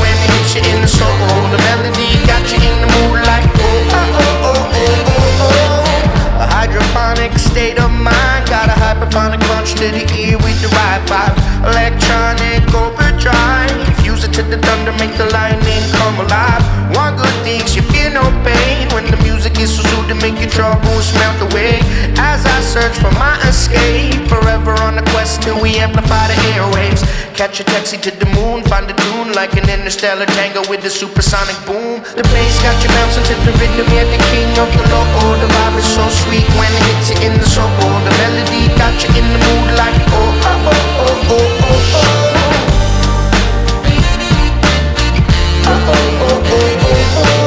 when it hits you in the soul. The melody got you in the mood like oh, oh, oh, oh, oh, oh, oh. A hydroponic state of mind, got a hyperphonic punch to the ear with the right vibe. Electronic overdrive, fuse it to the thunder, make the lightning come alive. One good thing's you feel no pain when the music is so soothing, make your troubles melt away. As I search for my escape, forever on the quest till we amplify the airwaves. Catch a taxi to the moon, find a tune like an interstellar tango with the supersonic boom. The bass got you bouncing to the rhythm, you're the king of the low. The vibe is so sweet when it hits you in the soul. The melody got you in the mood like oh, oh, oh, oh, oh, oh, oh. Oh, oh, oh, oh, oh, oh.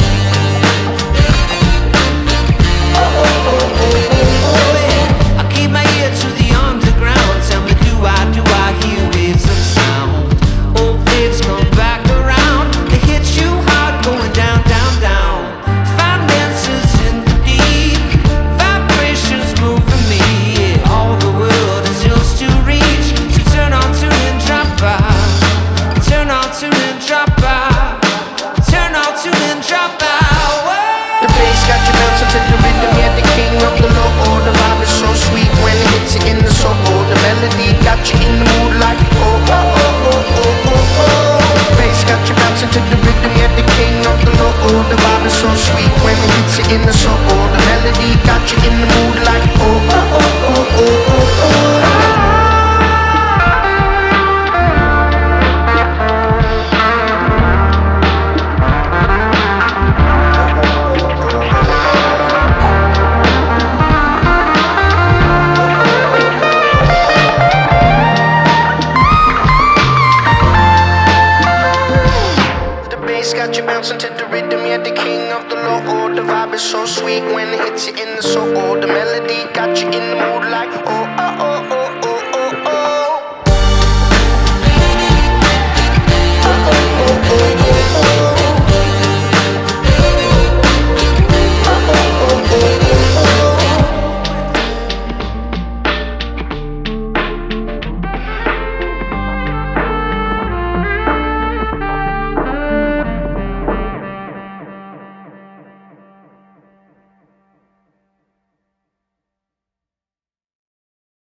Got you bouncing to the rhythm, yeah, the king of the low. The vibe is so sweet when it hits you in the soul. The melody got you in the mood like oh, oh, oh, oh, oh, oh, oh. Bass got you bouncing to the rhythm, yeah, the king of the low. The vibe is so sweet when it hits you in the soul. The melody got you in the mood like oh, oh, oh, oh, oh, oh, oh. Got you bouncing to the rhythm, yeah, the king of the low. The vibe is so sweet when it hits you in the soul. The melody got you in the mood like oh, oh, oh, oh.